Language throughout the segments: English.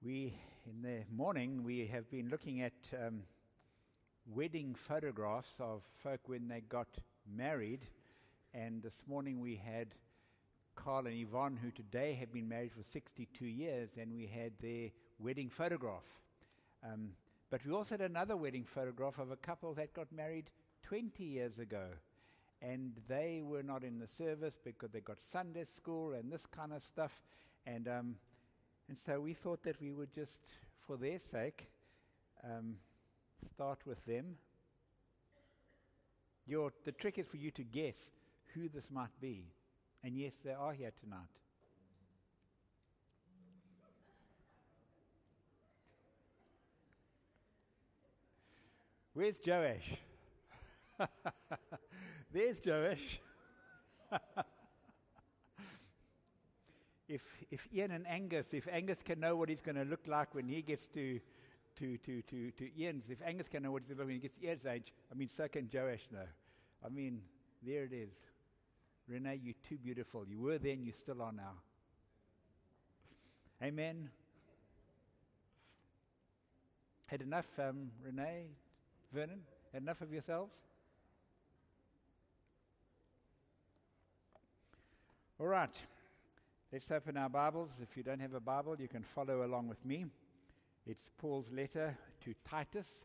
In the morning, we have been looking at wedding photographs of folk when they got married. And this morning we had Carl and Yvonne, who today have been married for 62 years, and we had their wedding photograph. But we also had another wedding photograph of a couple that got married 20 years ago. And they were not in the service because they got Sunday school and this kind of stuff. And so we thought that we would just, for their sake, start with them. The trick is for you to guess who this might be. And yes, they are here tonight. Where's Joash? There's Joash. If Ian and Angus, if Angus can know what he's going to look like when he gets to Ian's, if Angus can know what he's going to look like when he gets to Ian's age, so can Joash know. There it is. Renee, you're too beautiful. You were then, you still are now. Amen. Had enough, Renee, Vernon? Had enough of yourselves? All right. Let's open our Bibles. If you don't have a Bible, you can follow along with me. It's Paul's letter to Titus.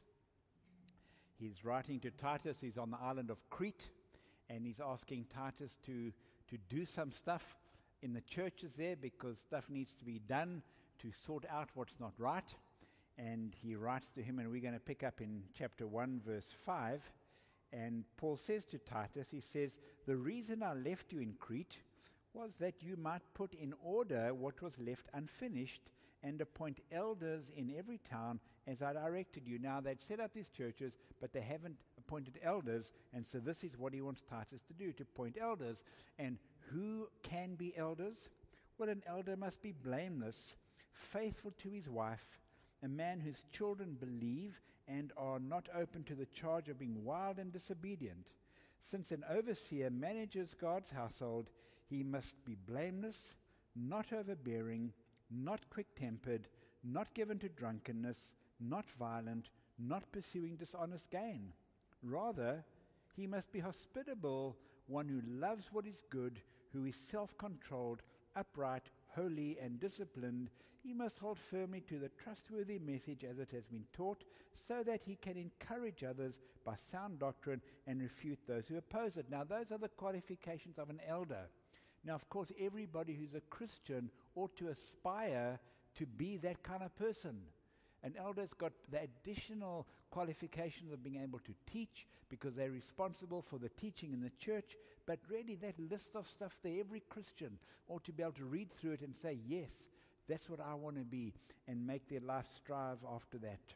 He's writing to Titus. He's on the island of Crete, and he's asking Titus to do some stuff in the churches there because stuff needs to be done to sort out what's not right. And he writes to him, and we're going to pick up in chapter 1, verse 5. And Paul says to Titus, he says, "The reason I left you in Crete was that you might put in order what was left unfinished and appoint elders in every town as I directed you." Now, they'd set up these churches, but they haven't appointed elders, and so this is what he wants Titus to do, to appoint elders. And who can be elders? Well, an elder must be blameless, faithful to his wife, a man whose children believe and are not open to the charge of being wild and disobedient. Since an overseer manages God's household, he must be blameless, not overbearing, not quick-tempered, not given to drunkenness, not violent, not pursuing dishonest gain. Rather, he must be hospitable, one who loves what is good, who is self-controlled, upright, holy, and disciplined. He must hold firmly to the trustworthy message as it has been taught, so that he can encourage others by sound doctrine and refute those who oppose it. Now, those are the qualifications of an elder. Now, of course, everybody who's a Christian ought to aspire to be that kind of person. An elder's got the additional qualifications of being able to teach because they're responsible for the teaching in the church. But really, that list of stuff there, every Christian ought to be able to read through it and say, yes, that's what I want to be, and make their life strive after that.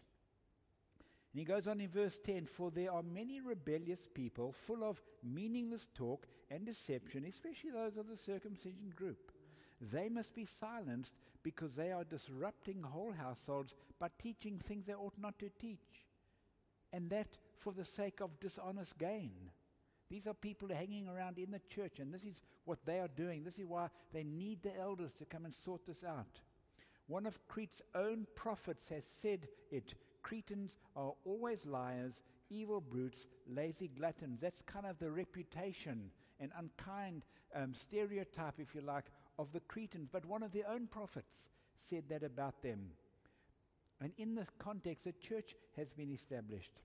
And he goes on in verse 10, "For there are many rebellious people full of meaningless talk and deception, especially those of the circumcision group. They must be silenced because they are disrupting whole households by teaching things they ought not to teach, and that for the sake of dishonest gain." These are people hanging around in the church, and this is what they are doing. This is why they need the elders to come and sort this out. One of Crete's own prophets has said it: "Cretans are always liars, evil brutes, lazy gluttons." That's kind of the reputation, an unkind stereotype, if you like, of the Cretans. But one of their own prophets said that about them. And in this context, a church has been established.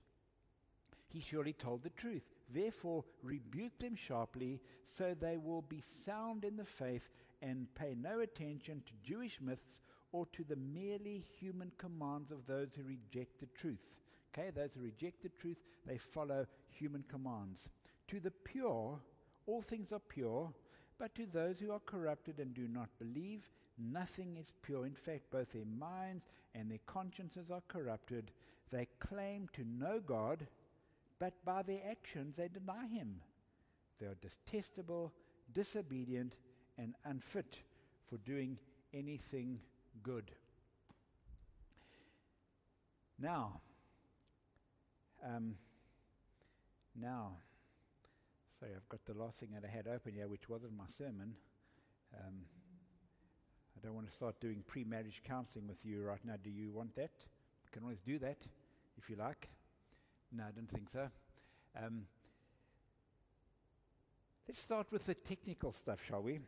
He surely told the truth. Therefore, rebuke them sharply, so they will be sound in the faith and pay no attention to Jewish myths or to the merely human commands of those who reject the truth. Okay, those who reject the truth, they follow human commands. "To the pure, all things are pure, but to those who are corrupted and do not believe, nothing is pure. In fact, both their minds and their consciences are corrupted. They claim to know God, but by their actions they deny him. They are detestable, disobedient, and unfit for doing anything good." Now, sorry, I've got the last thing that I had open here, which wasn't my sermon. I don't want to start doing pre-marriage counseling with you right now. Do you want that? We can always do that if you like. No, I don't think so. Let's start with the technical stuff, shall we?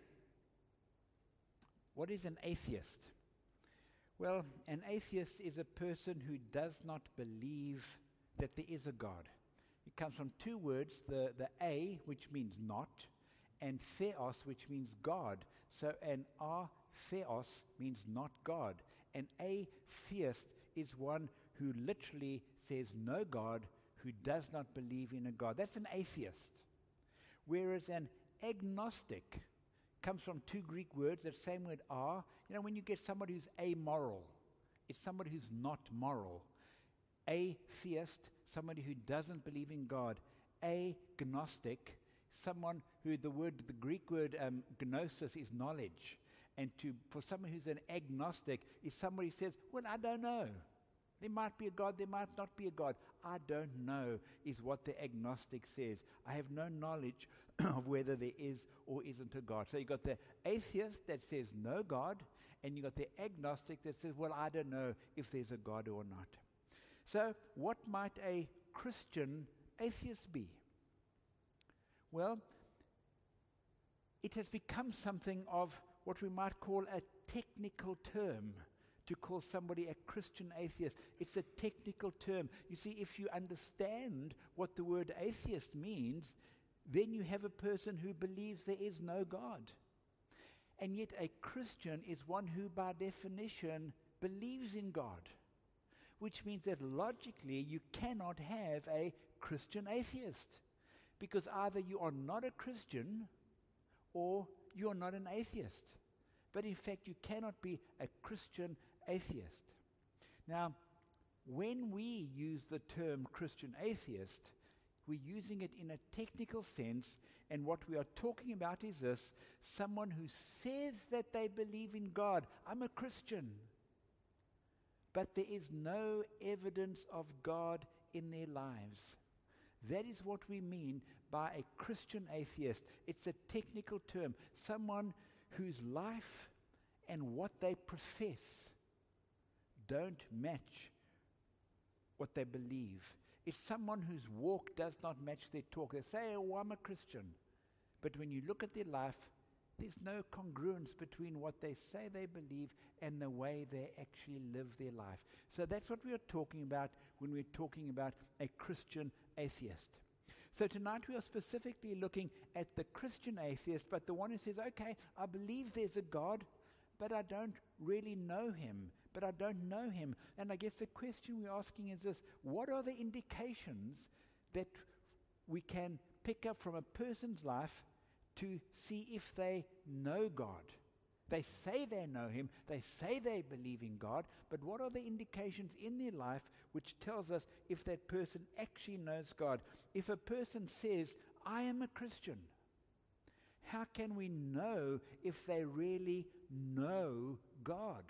What is an atheist? Well, an atheist is a person who does not believe that there is a God. It comes from two words, the a, which means not, and theos, which means God. So an theos means not God. An atheist is one who literally says no God, who does not believe in a God. That's an atheist. Whereas an agnostic comes from two Greek words, that same word are. You know, when you get somebody who's amoral, it's somebody who's not moral. Atheist, somebody who doesn't believe in God. Agnostic, someone who the Greek word gnosis is knowledge. And for someone who's an agnostic is somebody who says, well, I don't know. There might be a God, there might not be a God. I don't know is what the agnostic says. I have no knowledge of whether there is or isn't a God. So you've got the atheist that says no God, and you've got the agnostic that says, well, I don't know if there's a God or not. So what might a Christian atheist be? Well, it has become something of what we might call a technical term. To call somebody a Christian atheist, it's a technical term. You see, if you understand what the word atheist means, then you have a person who believes there is no God. And yet a Christian is one who by definition believes in God, which means that logically you cannot have a Christian atheist, because either you are not a Christian or you are not an atheist. But in fact, you cannot be a Christian atheist. Now, when we use the term Christian atheist, we're using it in a technical sense, and what we are talking about is this: someone who says that they believe in God. I'm a Christian, but there is no evidence of God in their lives. That is what we mean by a Christian atheist. It's a technical term. Someone whose life and what they profess don't match what they believe. It's someone whose walk does not match their talk. They say, oh, I'm a Christian. But when you look at their life, there's no congruence between what they say they believe and the way they actually live their life. So that's what we are talking about when we're talking about a Christian atheist. So tonight we are specifically looking at the Christian atheist, but the one who says, okay, I believe there's a God, but I don't really know him. And I guess the question we're asking is this: what are the indications that we can pick up from a person's life to see if they know God? They say they know him, they say they believe in God, but what are the indications in their life which tells us if that person actually knows God? If a person says, I am a Christian, how can we know if they really know God?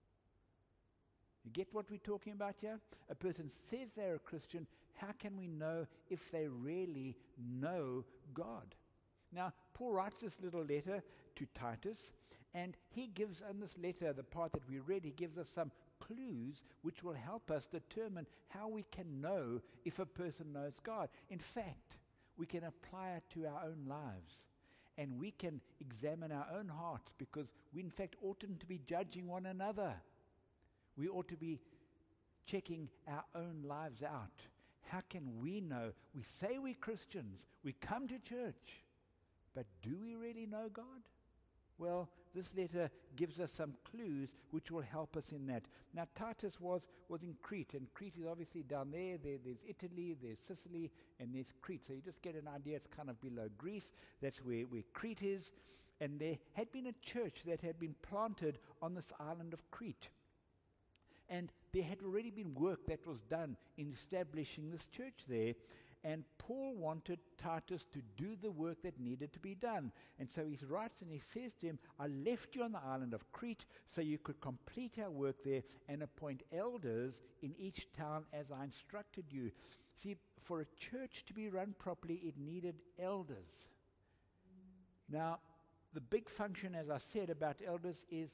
You get what we're talking about here? A person says they're a Christian. How can we know if they really know God? Now, Paul writes this little letter to Titus, and he gives in this letter, the part that we read, he gives us some clues which will help us determine how we can know if a person knows God. In fact, we can apply it to our own lives, and we can examine our own hearts, because we in fact oughtn't to be judging one another. We ought to be checking our own lives out. How can we know? We say we're Christians, we come to church, but do we really know God? Well, this letter gives us some clues which will help us in that. Now, Titus was in Crete, and Crete is obviously down there. There's Italy, there's Sicily, and there's Crete. So you just get an idea, it's kind of below Greece. That's where Crete is. And there had been a church that had been planted on this island of Crete. And there had already been work that was done in establishing this church there. And Paul wanted Titus to do the work that needed to be done. And so he writes and he says to him, I left you on the island of Crete so you could complete our work there and appoint elders in each town as I instructed you. See, for a church to be run properly, it needed elders. Now, the big function, as I said, about elders is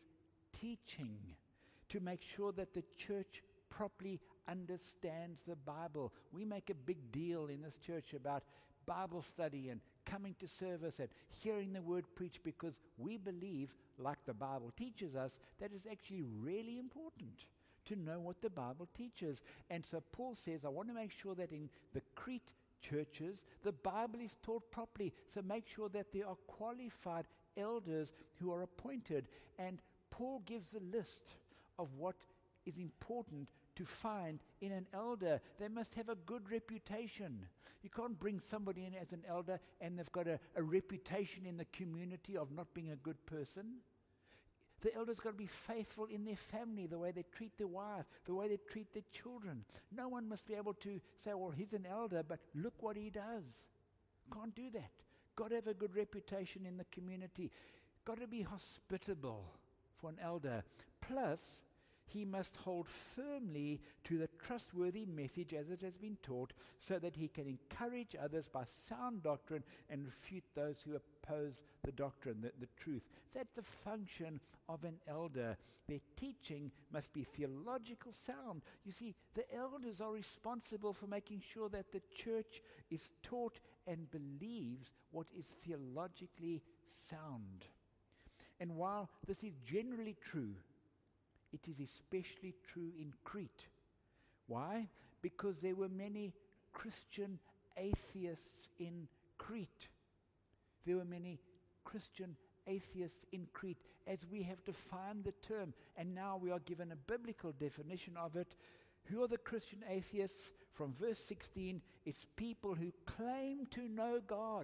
teaching to make sure that the church properly understands the Bible. We make a big deal in this church about Bible study and coming to service and hearing the word preached because we believe, like the Bible teaches us, that it's actually really important to know what the Bible teaches. And so Paul says, I want to make sure that in the Crete churches, the Bible is taught properly. So make sure that there are qualified elders who are appointed. And Paul gives a list of what is important to find in an elder. They must have a good reputation. You can't bring somebody in as an elder and they've got a reputation in the community of not being a good person. The elder's got to be faithful in their family, the way they treat their wife, the way they treat their children. No one must be able to say, well, he's an elder, but look what he does. Can't do that. Got to have a good reputation in the community. Got to be hospitable for an elder. Plus, he must hold firmly to the trustworthy message as it has been taught, so that he can encourage others by sound doctrine and refute those who oppose the doctrine, the truth. That's the function of an elder. Their teaching must be theological sound. You see, the elders are responsible for making sure that the church is taught and believes what is theologically sound. And while this is generally true, it is especially true in Crete. Why? Because there were many Christian atheists in Crete. There were many Christian atheists in Crete, as we have defined the term, and now we are given a biblical definition of it. Who are the Christian atheists? From verse 16, it's people who claim to know God,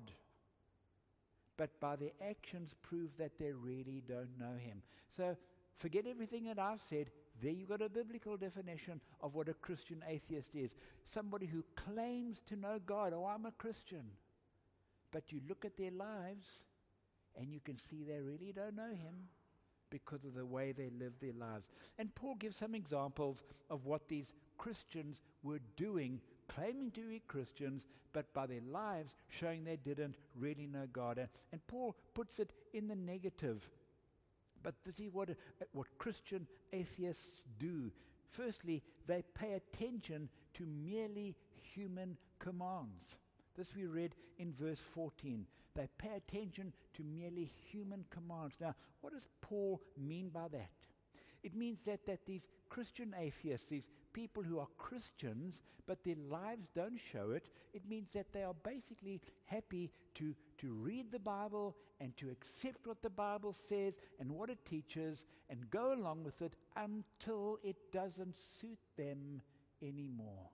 but by their actions prove that they really don't know him. So forget everything that I've said. There you've got a biblical definition of what a Christian atheist is. Somebody who claims to know God. Oh, I'm a Christian. But you look at their lives and you can see they really don't know him because of the way they live their lives. And Paul gives some examples of what these Christians were doing, claiming to be Christians, but by their lives showing they didn't really know God. And Paul puts it in the negative. But this is what Christian atheists do. Firstly, they pay attention to merely human commands. This we read in verse 14. They pay attention to merely human commands. Now, what does Paul mean by that? It means that these Christian atheists, these people who are Christians, but their lives don't show it, it means that they are basically happy to read the Bible and to accept what the Bible says and what it teaches and go along with it until it doesn't suit them anymore.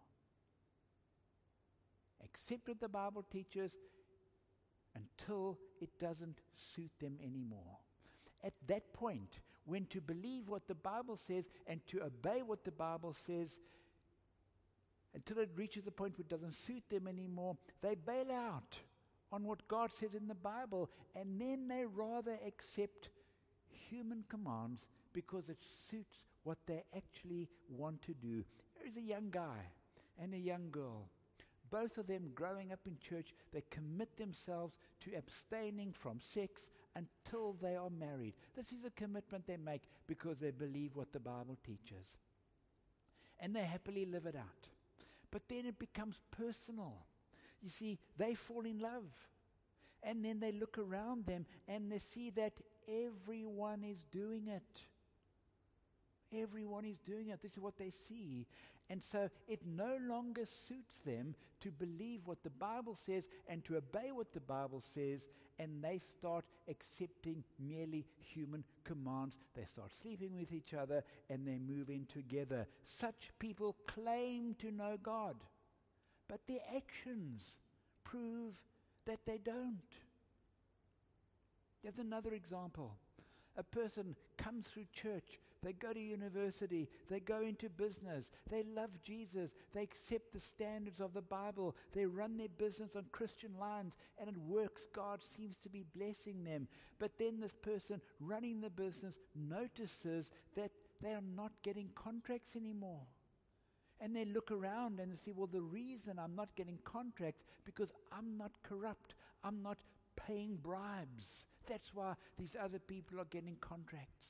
Accept what the Bible teaches until it doesn't suit them anymore. At that point, when to believe what the Bible says and to obey what the Bible says, until it reaches a point where it doesn't suit them anymore, they bail out on what God says in the Bible, and then they rather accept human commands because it suits what they actually want to do. There is a young guy and a young girl. Both of them growing up in church, they commit themselves to abstaining from sex until they are married. This is a commitment they make because they believe what the Bible teaches. And they happily live it out. But then it becomes personal. You see, they fall in love. And then they look around them and they see that everyone is doing it. Everyone is doing it. This is what they see. And so it no longer suits them to believe what the Bible says and to obey what the Bible says, and they start accepting merely human commands. They start sleeping with each other and they move in together. Such people claim to know God, but their actions prove that they don't. There's another example. A person comes through church, they go to university, they go into business, they love Jesus, they accept the standards of the Bible, they run their business on Christian lines, and it works. God seems to be blessing them. But then this person running the business notices that they are not getting contracts anymore. And they look around and they say, well, the reason I'm not getting contracts because I'm not corrupt. I'm not paying bribes. That's why these other people are getting contracts.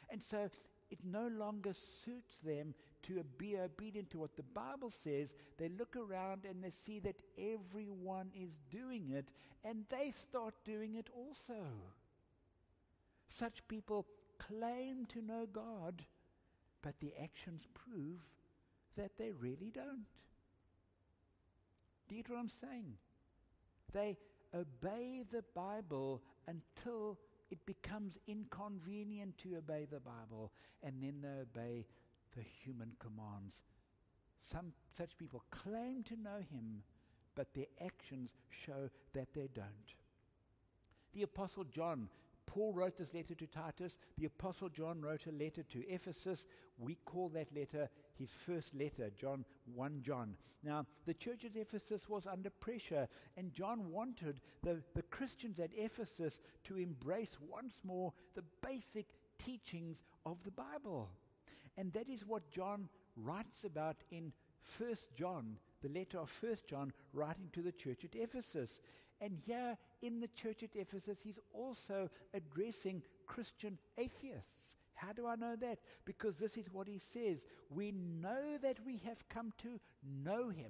And so it no longer suits them to be obedient to what the Bible says. They look around and they see that everyone is doing it, and they start doing it also. Such people claim to know God, but the actions prove that they really don't. Do you get what I'm saying? They obey the Bible until it becomes inconvenient to obey the Bible, and then they obey the human commands. Some such people claim to know him, but their actions show that they don't. The Apostle John, Paul wrote this letter to Titus. The Apostle John wrote a letter to Ephesus. We call that letter his first letter, 1 John. Now, the church at Ephesus was under pressure, and John wanted the Christians at Ephesus to embrace once more the basic teachings of the Bible. And that is what John writes about in 1 John, the letter of 1 John, writing to the church at Ephesus. And here in the church at Ephesus, he's also addressing Christian atheists. How do I know that? Because this is what he says. We know that we have come to know him.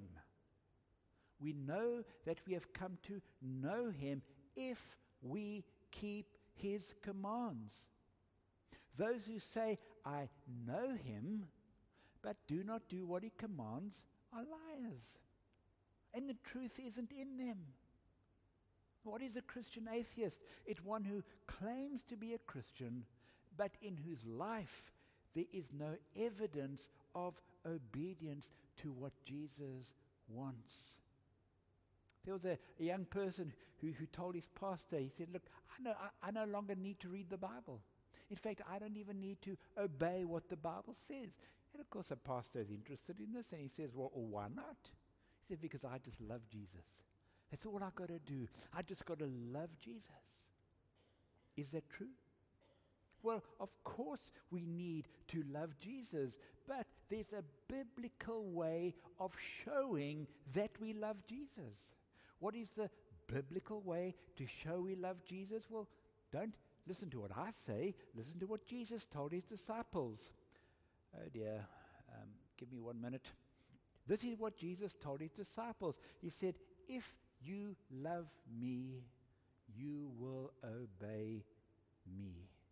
We know that we have come to know him if we keep his commands. Those who say, I know him, but do not do what he commands, are liars. And the truth isn't in them. What is a Christian atheist? It's one who claims to be a Christian, but in whose life there is no evidence of obedience to what Jesus wants. There was a young person who told his pastor, he said, look, I no longer need to read the Bible. In fact, I don't even need to obey what the Bible says. And of course, a pastor is interested in this, and he says, well, why not? He said, because I just love Jesus. That's all I've got to do. I just got to love Jesus. Is that true? Well, of course we need to love Jesus, but there's a biblical way of showing that we love Jesus. What is the biblical way to show we love Jesus? Well, don't listen to what I say. Listen to what Jesus told his disciples. Oh dear, give me 1 minute. This is what Jesus told his disciples. He said, if you love me, you will obey me.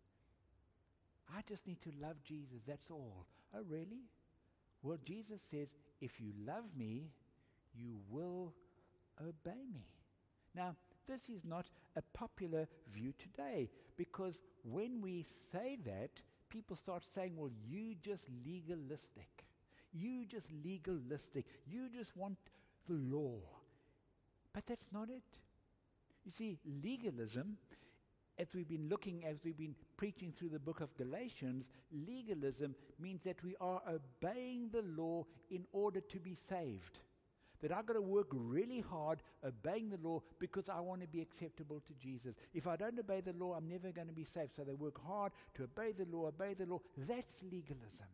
I just need to love Jesus, that's all. Oh, really? Well, Jesus says, if you love me, you will obey me. Now, this is not a popular view today, because when we say that, people start saying, well, you just legalistic. You just legalistic. You just want the law. But that's not it. You see, legalism, as we've been preaching through the book of Galatians, legalism means that we are obeying the law in order to be saved. That I've got to work really hard obeying the law because I want to be acceptable to Jesus. If I don't obey the law, I'm never going to be saved. So they work hard to obey the law. That's legalism.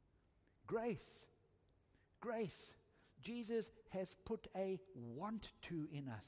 Grace. Jesus has put a want to in us.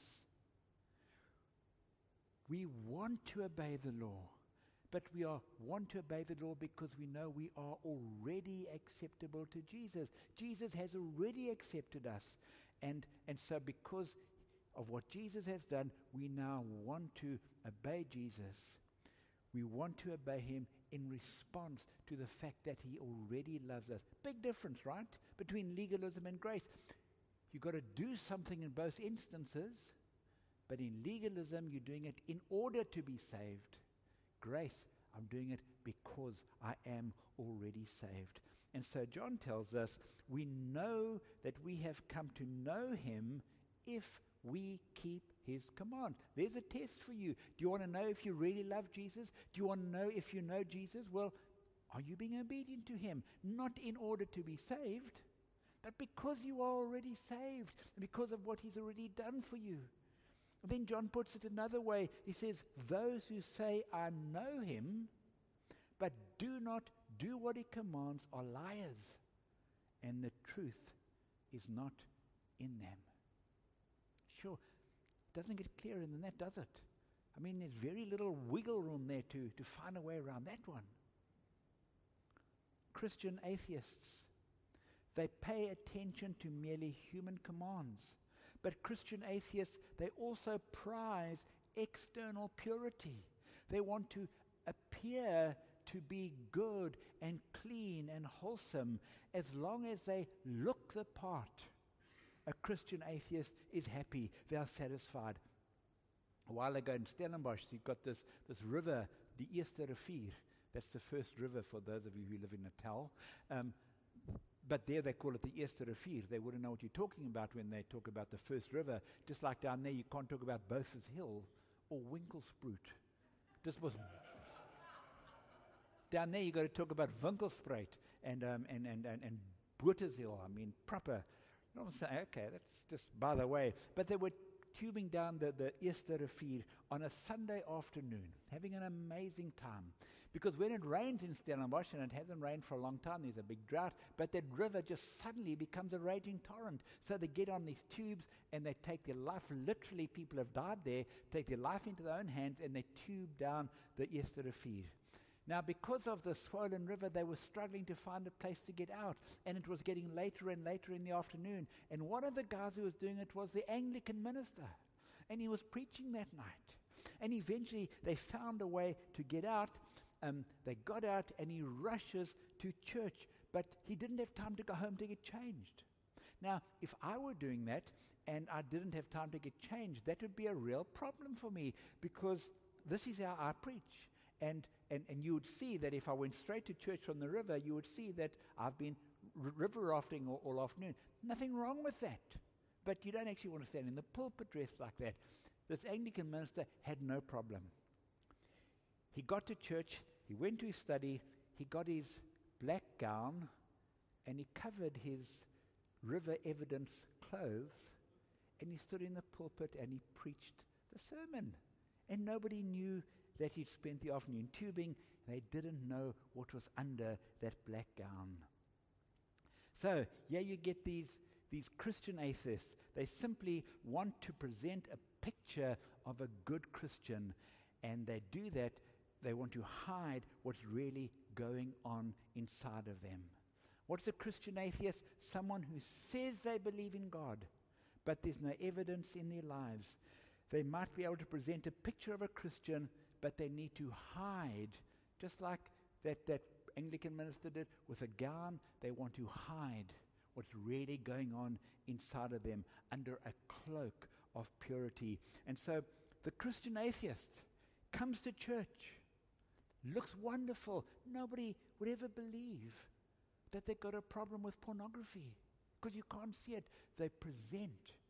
We want to obey the law, but we want to obey the law because we know we are already acceptable to Jesus. Jesus has already accepted us. And so because of what Jesus has done, we now want to obey Jesus. We want to obey him in response to the fact that he already loves us. Big difference, right, between legalism and grace. You've got to do something in both instances, but in legalism, you're doing it in order to be saved. Grace, I'm doing it because I am already saved. And so John tells us we know that we have come to know him if we keep his commands. There's a test for you. Do you want to know if you really love Jesus? Do you want to know if you know Jesus? Well, are you being obedient to him? Not in order to be saved, but because you are already saved, and because of what he's already done for you. And then John puts it another way. He says, those who say, I know him, but do not do what he commands are liars, and the truth is not in them. Sure, doesn't get clearer than that, does it? I mean, there's very little wiggle room there to find a way around that one. Christian atheists. They pay attention to merely human commands. But Christian atheists, they also prize external purity. They want to appear to be good and clean and wholesome as long as they look the part. A Christian atheist is happy. They are satisfied. A while ago in Stellenbosch, you've got this river, the Eerste Rivier. That's the first river for those of you who live in Natal. But there they call it the Eerste Rivier. They wouldn't know what you're talking about when they talk about the first river. Just like down there, you can't talk about Beaufort Hill or Winkelsproot. This was down there. You got to talk about Winkelspruit and Bottershill. I mean, proper. You know what I'm saying? Okay, that's just by the way. But they were tubing down the Eerste Rivier on a Sunday afternoon, having an amazing time. Because when it rains in Stellenbosch, and it hasn't rained for a long time, there's a big drought, but that river just suddenly becomes a raging torrent. So they get on these tubes and they take their life, literally people have died there, take their life into their own hands and they tube down the Eerste Rivier. Now, because of the swollen river, they were struggling to find a place to get out, and it was getting later and later in the afternoon. And one of the guys who was doing it was the Anglican minister, and he was preaching that night. And eventually, they found a way to get out. They got out, and he rushes to church, but he didn't have time to go home to get changed. Now, if I were doing that, and I didn't have time to get changed, that would be a real problem for me, because this is how I preach. And you would see that if I went straight to church from the river, you would see that I've been river rafting all afternoon. Nothing wrong with that. But you don't actually want to stand in the pulpit dressed like that. This Anglican minister had no problem. He got to church, he went to his study, he got his black gown, and he covered his river evidence clothes, and he stood in the pulpit and he preached the sermon. And nobody knew that he'd spent the afternoon tubing. They didn't know what was under that black gown. So, yeah, you get these Christian atheists. They simply want to present a picture of a good Christian, and they do that. They want to hide what's really going on inside of them. What's a Christian atheist? Someone who says they believe in God, but there's no evidence in their lives. They might be able to present a picture of a Christian, but they need to hide, just like that Anglican minister did with a gown. They want to hide what's really going on inside of them under a cloak of purity. And so the Christian atheist comes to church, looks wonderful. Nobody would ever believe that they've got a problem with pornography, because you can't see it. They present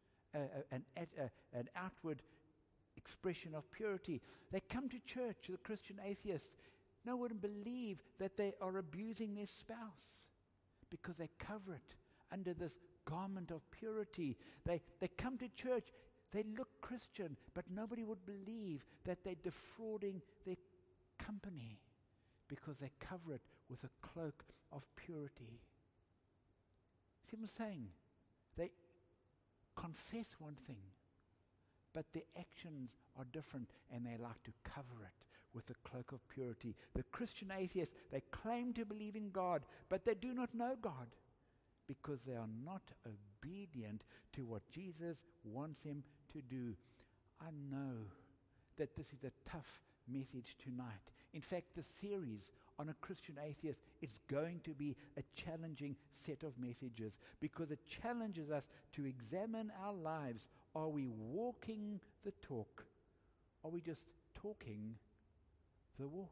an outward expression of purity. They come to church, the Christian atheist. No one would believe that they are abusing their spouse, because they cover it under this garment of purity. They come to church, they look Christian, but nobody would believe that they're defrauding their company, because they cover it with a cloak of purity. See what I'm saying? They confess one thing, but their actions are different, and they like to cover it with a cloak of purity. The Christian atheists, they claim to believe in God, but they do not know God, because they are not obedient to what Jesus wants them to do. I know that this is a tough message tonight. In fact, the series on a Christian atheist, it's going to be a challenging set of messages, because it challenges us to examine our lives. Are we walking the talk? Are we just talking the walk?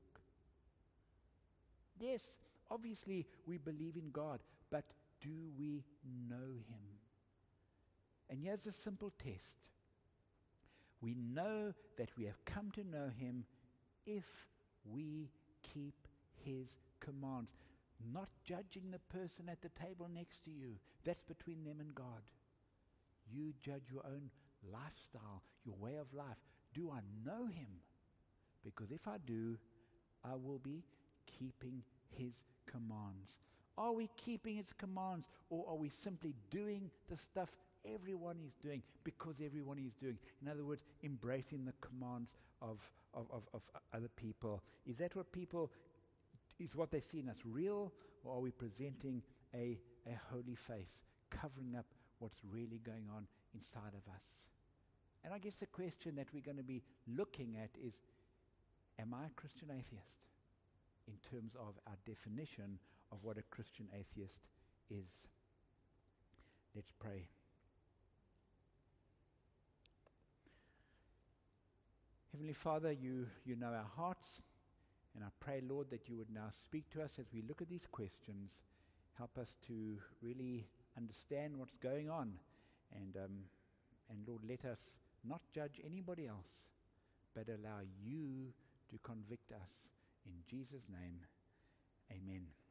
Yes, obviously we believe in God, but do we know Him? And here's a simple test. We know that we have come to know Him if we keep His commands. Not judging the person at the table next to you. That's between them and God. You judge your own lifestyle, your way of life. Do I know Him? Because if I do, I will be keeping His commands. Are we keeping His commands, or are we simply doing the stuff everyone is doing because everyone is doing? In other words, embracing the commands of other people. Is that what they see in us, real, or are we presenting a holy face, covering up what's really going on inside of us? And I guess the question that we're going to be looking at is, am I a Christian atheist? In terms of our definition of what a Christian atheist is. Let's pray. Heavenly Father, you know our hearts, and I pray, Lord, that you would now speak to us as we look at these questions. Help us to really understand what's going on, and Lord, let us not judge anybody else, but allow you to convict us. In Jesus' name, amen.